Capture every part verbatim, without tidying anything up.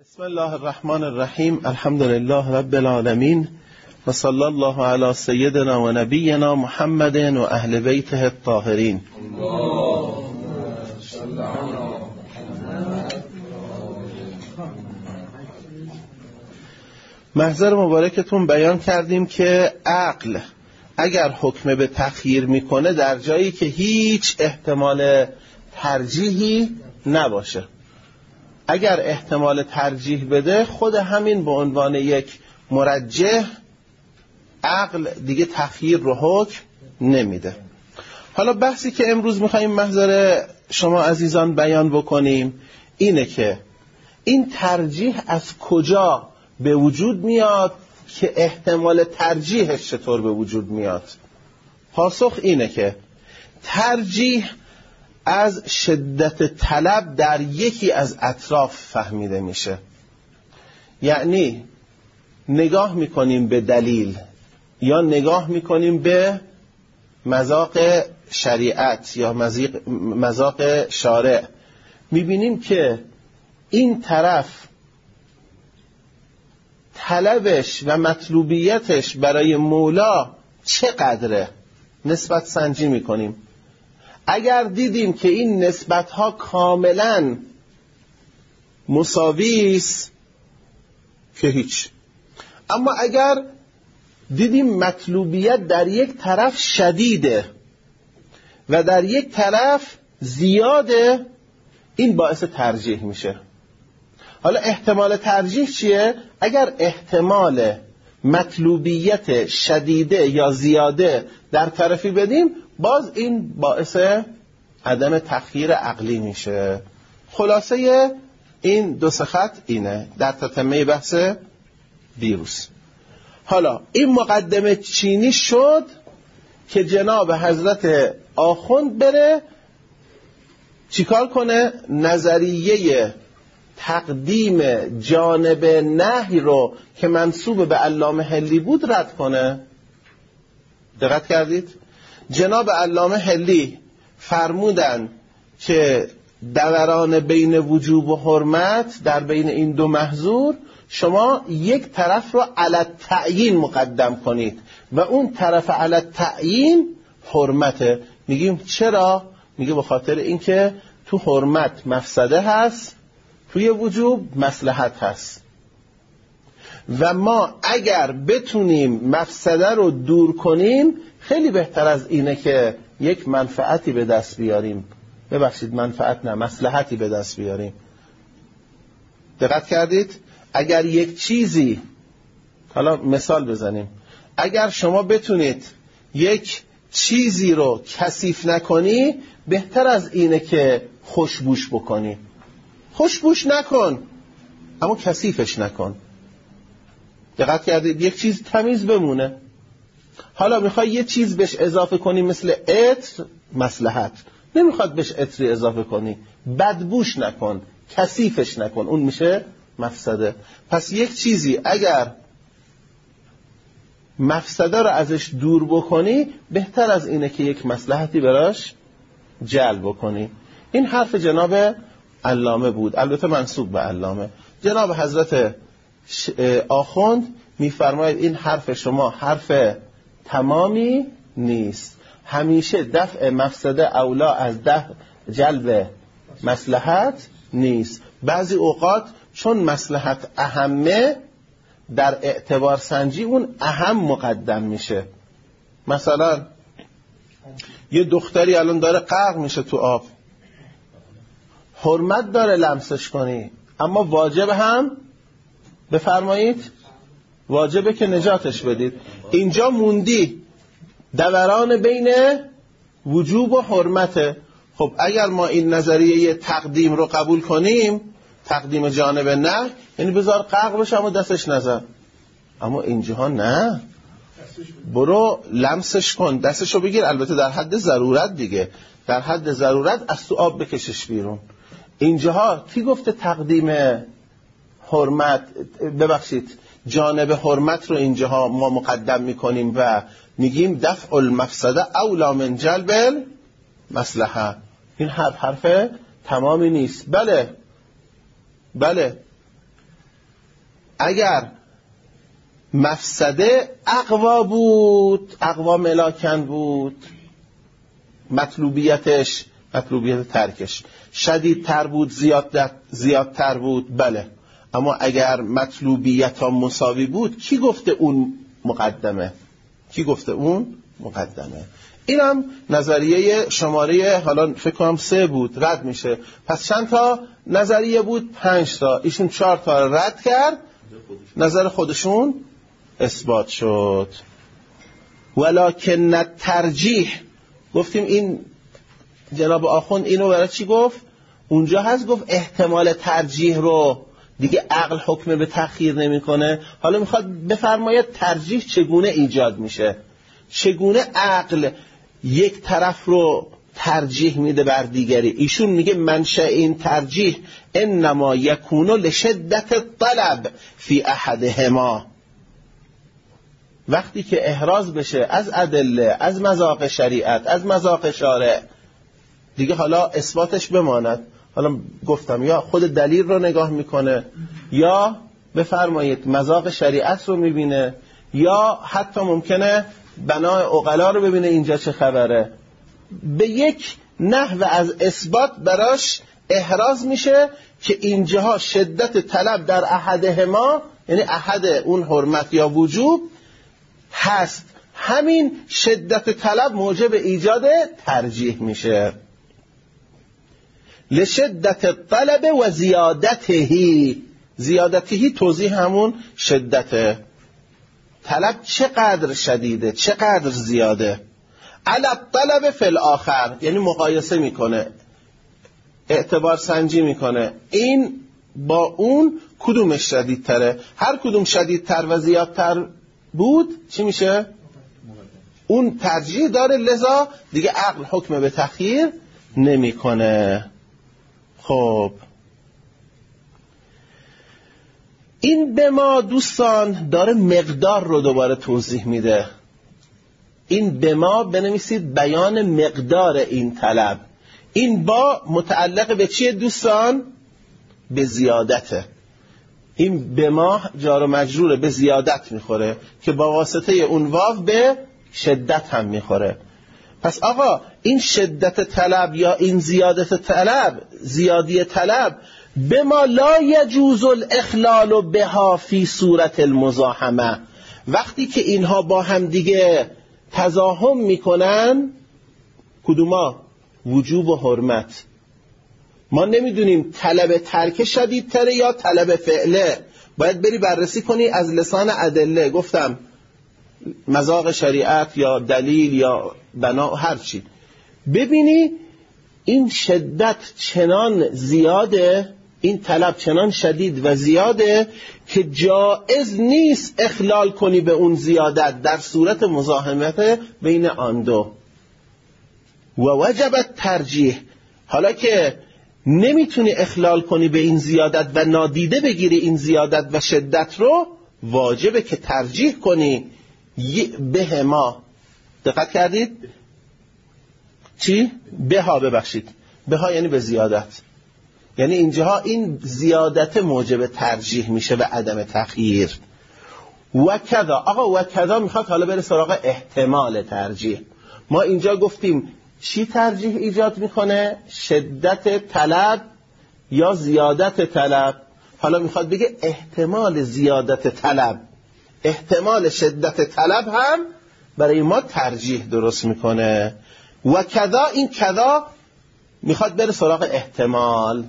بسم الله الرحمن الرحیم. الحمد لله رب العالمین و صلی الله علی سیدنا و نبینا محمد و اهل بیته الطاهرین. محضر مبارکتون بیان کردیم که عقل اگر حکم به تخییر میکنه در جایی که هیچ احتمال ترجیحی نباشه، اگر احتمال ترجیح بده خود همین به عنوان یک مرجح عقل دیگه تخییر رو حکم نمیده. حالا بحثی که امروز میخواییم محضر شما عزیزان بیان بکنیم اینه که این ترجیح از کجا به وجود میاد که احتمال ترجیحش چطور به وجود میاد. پاسخ اینه که ترجیح از شدت طلب در یکی از اطراف فهمیده میشه. یعنی نگاه میکنیم به دلیل یا نگاه میکنیم به مذاق شریعت یا مذاق شارع، میبینیم که این طرف طلبش و مطلوبیتش برای مولا چقدره، نسبت سنجی میکنیم. اگر دیدیم که این نسبتها کاملا مساوی است که هیچ، اما اگر دیدیم مطلوبیت در یک طرف شدیده و در یک طرف زیاده، این باعث ترجیح میشه. حالا احتمال ترجیح چیه؟ اگر احتمال مطلوبیت شدیده یا زیاده در طرفی بدیم، باز این باعث عدم تخییر عقلی میشه. خلاصه این دو سه خط اینه در تتمه بحث دیروز. حالا این مقدمه چینی شد که جناب حضرت آخوند بره چیکار کنه؟ نظریه تقدیم جانب نهی رو که منسوب به علامه حلی بود رد کنه. دقت کردید؟ جناب علامه حلی فرمودن که دوران بین وجوب و حرمت در بین این دو محظور شما یک طرف رو علی التعیین مقدم کنید و اون طرف علی التعیین حرمته. میگیم چرا؟ میگه به خاطر اینکه تو حرمت مفسده هست، توی وجوب مصلحت هست و ما اگر بتونیم مفسده رو دور کنیم خیلی بهتر از اینه که یک منفعتی به دست بیاریم. ببخشید منفعت نه، مصلحتی به دست بیاریم. دقت کردید؟ اگر یک چیزی، حالا مثال بزنیم، اگر شما بتونید یک چیزی رو کثیف نکنی بهتر از اینه که خوشبوش بکنی. خوشبوش نکن اما کثیفش نکن. دقت کردید؟ یک چیز تمیز بمونه. حالا میخوای یه چیز بهش اضافه کنی مثل عطر، مصلحت. نمیخواد بهش عطری اضافه کنی، بدبوش نکن، کثیفش نکن، اون میشه مفسده. پس یک چیزی اگر مفسده رو ازش دور بکنی بهتر از اینه که یک مصلحتی براش جلب بکنی. این حرف جناب علامه بود، البته منسوب به علامه. جناب حضرت آخوند میفرماید این حرف شما حرف تمامی نیست. همیشه دفع مفسده اولا از دفع جلب مصلحت نیست. بعضی اوقات چون مصلحت اهمه در اعتبار سنجی اون اهم مقدم میشه. مثلا یه دختری الان داره غرق میشه تو آب، حرمت داره لمسش کنی اما واجب هم بفرمایید واجبه که نجاتش بدید. اینجا موندی دوران بین وجوب و حرمته. خب اگر ما این نظریه تقدیم رو قبول کنیم، تقدیم جانب نه، یعنی بذار غرق بشه اما دستش نزن. اما اینجا نه، برو لمسش کن، دستشو بگیر، البته در حد ضرورت دیگه، در حد ضرورت از تو آب بکشش بیرون. اینجاها کی گفته تقدیم حرمت، ببخشید جانب حرمت رو اینجاها ما مقدم میکنیم و میگیم دفع المفسده اولا من جلب المصلحه. این حرف حرف تمامی نیست. بله بله اگر مفسده اقوا بود، اقوا ملاکن بود، مطلوبیتش، مطلوبیت ترکش شدیدتر بود، زیاد زیادتر بود، بله. اما اگر مطلوبیت ها مساوی بود، کی گفته اون مقدمه؟ کی گفته اون مقدمه؟ اینم نظریه شماره حالا فکر کنم سه بود، رد میشه. پس چند تا نظریه بود؟ پنج تا. ایشون چهار تا رد کرد، نظر خودشون اثبات شد. ولکن ترجیح، گفتیم این جناب آخوند اینو برای چی گفت؟ اونجا هست گفت احتمال ترجیح رو دیگه عقل حکم به تأخیر نمیکنه. حالا میخواد بفرماید ترجیح چگونه ایجاد میشه، چگونه عقل یک طرف رو ترجیح میده بر دیگری. ایشون میگه منشأ این ترجیح انما یکون لشدت الطلب فی احدهما، وقتی که احراز بشه از ادله، از مذاق شریعت، از مذاق شارع، دیگه حالا اثباتش بماند. حالا گفتم یا خود دلیل رو نگاه میکنه، یا بفرمایید مذاق شریعت رو میبینه، یا حتی ممکنه بنای عقلا رو ببینه اینجا چه خبره. به یک نحو از اثبات براش احراز میشه که اینجاها شدت طلب در احدهما، یعنی احد اون حرمت یا وجوب هست، همین شدت طلب موجب ایجاد ترجیح میشه. لشدت الطلب و زیادتهی، زیادتهی توضیح همون شدت طلب چقدر شدیده، چقدر زیاده. علی الطلب فی الاخر، یعنی مقایسه میکنه، اعتبار سنجی میکنه، این با اون کدومش شدیدتره. هر کدوم شدیدتر و زیادتر بود چی میشه؟ اون ترجیح داره، لذا دیگه عقل حکم به تأخیر نمیکنه. خب این به ما دوستان داره مقدار رو دوباره توضیح میده. این به ما بنویسید بیان مقدار این طلب. این با متعلق به چیه دوستان؟ به زیادته. این به ما جار و مجرور به زیادت میخوره که با واسطه اون واو به شدت هم میخوره. پس آقا این شدت طلب یا این زیادت طلب، زیادی طلب، به ما لا یجوز الاخلال بها فی صورت المزاحمه، وقتی که اینها با هم دیگه تزاحم میکنن، کدوما؟ وجوب و حرمت. ما نمیدونیم طلب ترک شدیدتره یا طلب فعله، باید بری بررسی کنی از لسان ادله. گفتم مذاق شریعت یا دلیل یا بنا هر چی، ببینی این شدت چنان زیاده، این طلب چنان شدید و زیاده که جائز نیست اخلال کنی به اون زیادت در صورت مزاحمت بین آن دو. و وجبت ترجیح، حالا که نمیتونی اخلال کنی به این زیادت و نادیده بگیری این زیادت و شدت رو، واجبه که ترجیح کنی به ما. دقت کردید؟ چی؟ به ها، ببخشید، به ها یعنی به زیادت، یعنی اینجاها این زیادت موجب ترجیح میشه و عدم تخییر. و کذا، آقا و کذا میخواد حالا بره سراغ احتمال ترجیح. ما اینجا گفتیم چی ترجیح ایجاد میکنه؟ شدت طلب یا زیادت طلب. حالا میخواد بگه احتمال زیادت طلب، احتمال شدت طلب هم برای ما ترجیح درست میکنه. و کذا، این کذا میخواد بره سراغ احتمال.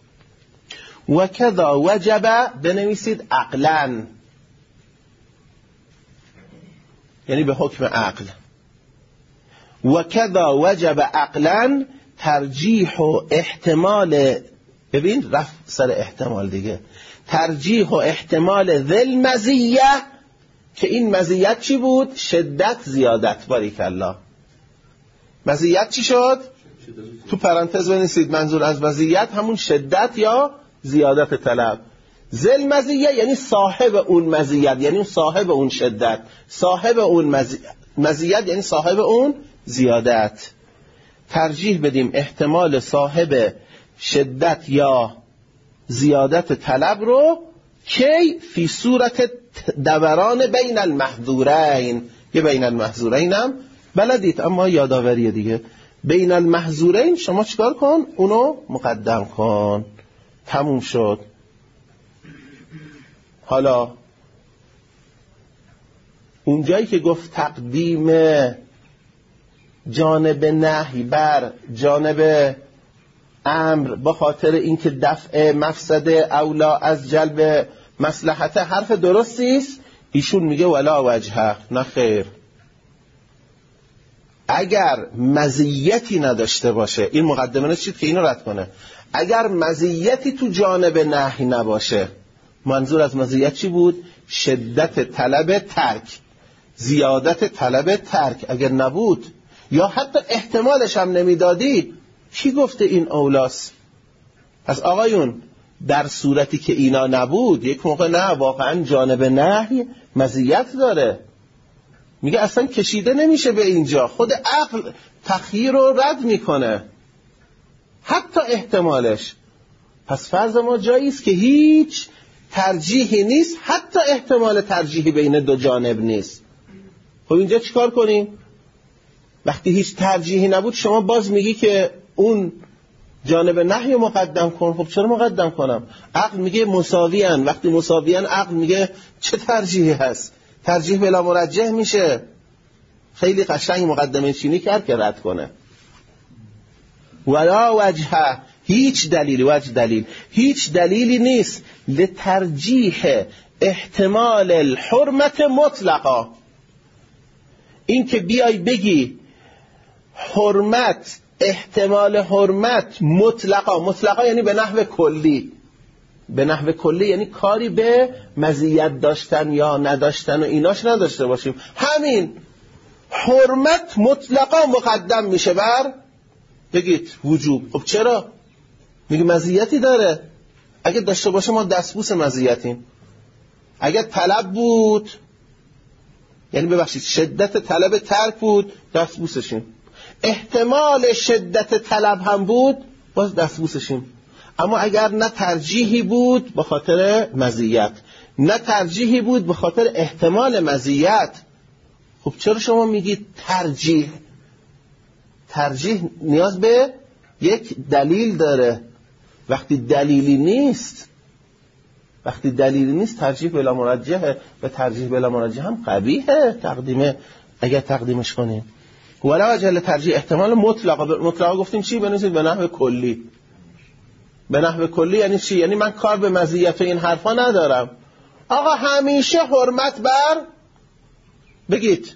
و کذا وجب، بنویسید عقلاً، یعنی به حکم عقل. و کذا وجب عقلاً ترجیح و احتمال، ببین رفت سر احتمال دیگه، ترجیح و احتمال ذل مزیه، که این مزیت چی بود؟ شدت زیادت. باریک الله. مزیت چی شد؟ تو پرانتز بنویسید منظور از مزیت همون شدت یا زیادت طلب. ذل مزیه یعنی صاحب اون مزیت، یعنی صاحب اون شدت، صاحب اون مزیت, مزیت یعنی صاحب اون زیادت. ترجیح بدیم احتمال صاحب شدت یا زیادت طلب رو کی فی صورت دوران بین المحظورین. یه بین المحظورین هم بلدید اما یادآوریه دیگه. بین المحظورین شما چیکار کن؟ اونو مقدم کن. تموم شد. حالا اونجایی که گفت تقدیم جانب نهی بر جانب امر با خاطر اینکه دفع مفسده اولا از جلب مصلحت، حرف درستی است. ایشون میگه ولا وجهه، نه خیر. اگر مزیتی نداشته باشه، این مقدمه چید که اینو رد کنه، اگر مزیتی تو جانب نهی نباشه، منظور از مزیت چی بود؟ شدت طلب ترک، زیادت طلب ترک اگر نبود یا حتی احتمالش هم نمیدادی، کی گفته این اولاست؟ پس آقایون در صورتی که اینا نبود، یک موقع نه واقعا جانب نهی مزیت داره، میگه اصلا کشیده نمیشه به اینجا، خود عقل تخییر رو رد میکنه حتی احتمالش. پس فرض ما جایی است که هیچ ترجیحی نیست، حتی احتمال ترجیحی بین دو جانب نیست. خب اینجا چیکار کنیم؟ وقتی هیچ ترجیحی نبود شما باز میگی که اون جانب نهی مقدم کن. خب چرا مقدم کنم؟ عقل میگه مساویان. وقتی مساویان عقل میگه چه ترجیحی هست؟ ترجیح بلا مرجح میشه. خیلی قشنگ مقدمه چینی کرد که رد کنه. ولا وجهه، هیچ دلیلی، وجه دلیل، هیچ دلیلی نیست لترجیح احتمال الحرمت مطلقا. این که بیای بگی حرمت، احتمال حرمت مطلقا، مطلقا یعنی به نحو کلی، به نحو کلی یعنی کاری به مزیت داشتن یا نداشتن و ایناش نداشته باشیم، همین حرمت مطلقا مقدم میشه بر بگید وجوب. خب چرا؟ میگه مزیتی داره. اگه داشته باشه ما دستبوس مزیتیم. اگه طلب بود، یعنی ببخشید شدت طلب ترک بود، دستبوسشیم. احتمال شدت طلب هم بود، باز دستبوسشیم. اما اگر نه ترجیحی بود به خاطر مزیت، نه ترجیحی بود به خاطر احتمال مزیت، خب چرا شما میگید ترجیح؟ ترجیح نیاز به یک دلیل داره. وقتی دلیلی نیست، وقتی دلیلی نیست ترجیح بلا مرجحه، و ترجیح بلا مرجح هم قبیحه تقدیمه اگر تقدیمش کنیم. ولا وجه ترجیح احتمال مطلقا. مطلقا گفتیم چی؟ بنویسید به نحو کلی. به نحو کلی یعنی چی؟ یعنی من کار به مزیت این حرفا ندارم. آقا همیشه حرمت بر بگید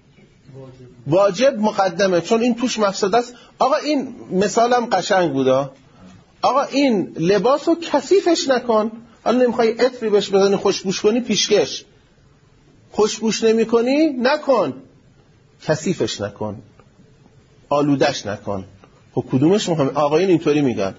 واجب مقدمه، چون این توش مفسده است. آقا این مثالم قشنگ بوده. آقا این لباسو کثیفش نکن. حالا نمیخوای عطری بهش بزنی خوشبوش کنی، پیشکش. خوشبوش نمی کنی، نکن. کثیفش نکن، آلودش نکن. خب کدومش مهمه؟ آقایون اینطوری میگن.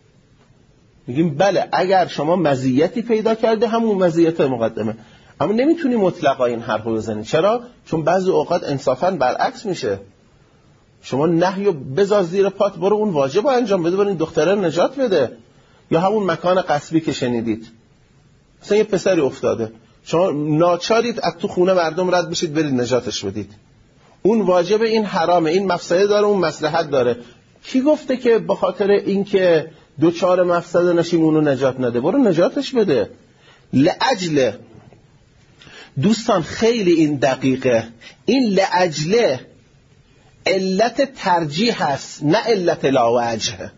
میگیم بله اگر شما مزیتی پیدا کرده همون مزیت مقدمه، اما نمیتونی مطلقا این حرفو بزنی. چرا؟ چون بعضی اوقات انصافا برعکس میشه. شما نهیو بذار زیر پات، برو اون واجب رو انجام بده، برو این دختره نجات بده. یا همون مکان غصبی که شنیدید، مثلا یه پسری افتاده، شما ناچارید از تو خونه مردم رد بشید برید نجاتش بدید. اون واجب، این حرامه، این مفسده داره، اون مصلحت داره. کی گفته که به خاطر اینکه دوچار مفسده نشیم اونو نجات نده؟ برو نجاتش بده. لاجل دوستان خیلی این دقیقه، این لاجل علت ترجیح هست نه علت لاوجه.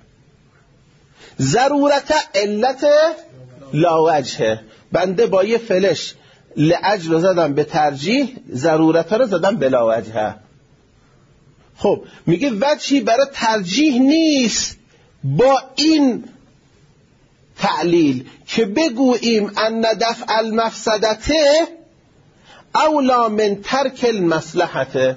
ضرورت علت لاوجه. بنده با یه فلش لاجل رو زدم به ترجیح، ضرورت رو زدم به لاوجه. خب میگه وجهی برای ترجیح نیست با این تعلیل که بگوییم ان دفع المفسدته اولا من ترک المصلحته.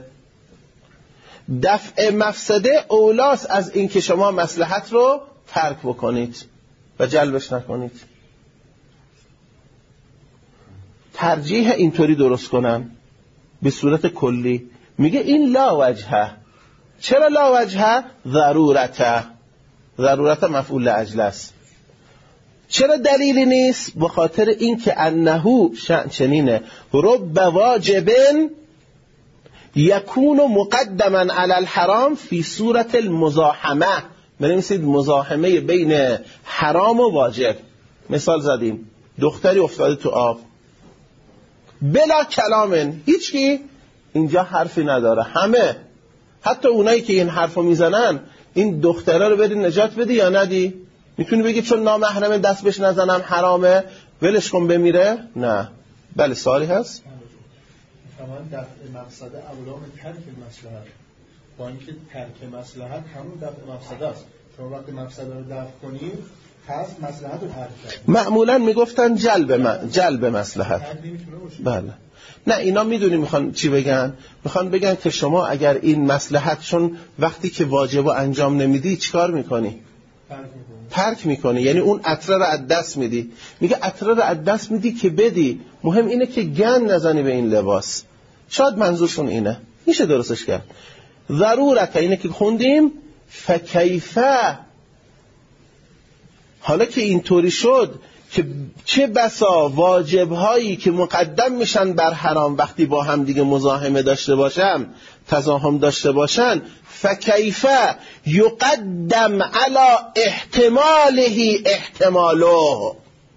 دفع مفسده اولاست از این که شما مصلحت رو ترک بکنید و جلبش نکنید. ترجیح اینطوری درست کنن به صورت کلی. میگه این لا وجهه. چرا لا وجهه؟ ضرورته. ضرورت مفعول لاجل است. چرا دلیلی نیست؟ به خاطر این که انه شأن چنینه رب واجب یکون مقدما علی الحرام فی صورت المزاحمه. بنویسید مزاحمه بین حرام و واجب. مثال زدیم دختری افتاده تو آب بلا کلامن، هیچکی اینجا حرفی نداره، همه حتی اونایی که این حرفو میزنن این دختره رو بری نجات بدی یا ندی؟ میتونی بگی چون نامحرم دست بهش نزنم حرامه ولش کن بمیره؟ نه. بله سوالی هست؟ تمام دفع مقصد اولا من ترک مصلحت، با اینکه ترک مصلحت همون دفع مقصد است. چون وقتی مقصد رو دفع کنیم پس مصلحت رو ترک کنیم. معمولا میگفتن جلب م... جلب مصلحت. بله. نه اینا میدونی میخوان چی بگن؟ میخوان بگن که شما اگر این مصلحت چون وقتی که واجب انجام نمیدی چیکار میکنی؟ ترک میکنی، یعنی اون عطره رو از دست میدی. میگه عطره رو از دست میدی که بدی، مهم اینه که گند نزنی به این لباس. شاید منظورشون اینه، میشه درستش کرد. ضرورت اینه که خوندیم فکیفه. حالا که اینطوری شد که چه بسا واجبهایی که مقدم میشن بر حرام وقتی با هم دیگه مزاحمه داشته باشن، تزاحم داشته باشن، فکیفه یقدم علی احتماله احتماله.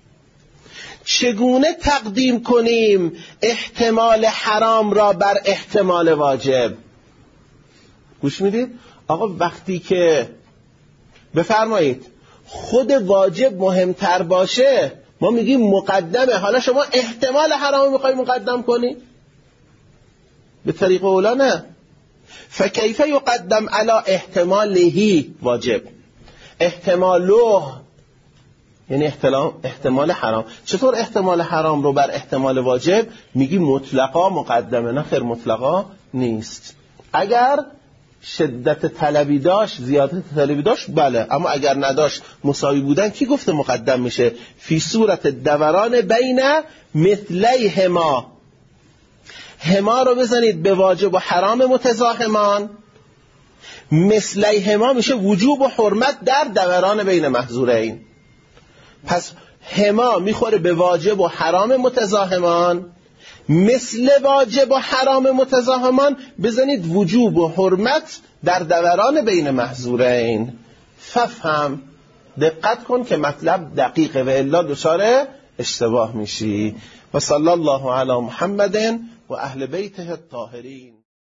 چگونه تقدیم کنیم احتمال حرام را بر احتمال واجب؟ گوش میدید؟ آقا وقتی که بفرمایید خود واجب مهمتر باشه ما میگیم مقدمه. حالا شما احتمال حرام میخوای مقدم کنی؟ به طریق اولا نه. فکیف یقدم علی احتماله واجب، احتماله یعنی احتمال حرام. چطور احتمال حرام رو بر احتمال واجب میگی مطلقا مقدمه؟ نه خیر، مطلقا نیست. اگر شدت طلبی داشت، زیادت طلبی داشت، بله، اما اگر نداشت مساوی بودن کی گفته مقدم میشه؟ فی صورت دوران بین مثلیهما. هما رو بزنید به واجب و حرام متزاحمان، مثلیهما میشه وجوب و حرمت در دوران بین محظورین. پس هما میخوره به واجب و حرام متزاحمان، مثل واجب و حرام متزاحمان بزنید وجوب و حرمت در دوران بین محظورین. ففهم، دقت کن که مطلب دقیقه و الا دچار اشتباه میشی. و صلی الله علی محمد و اهل بیته الطاهرین.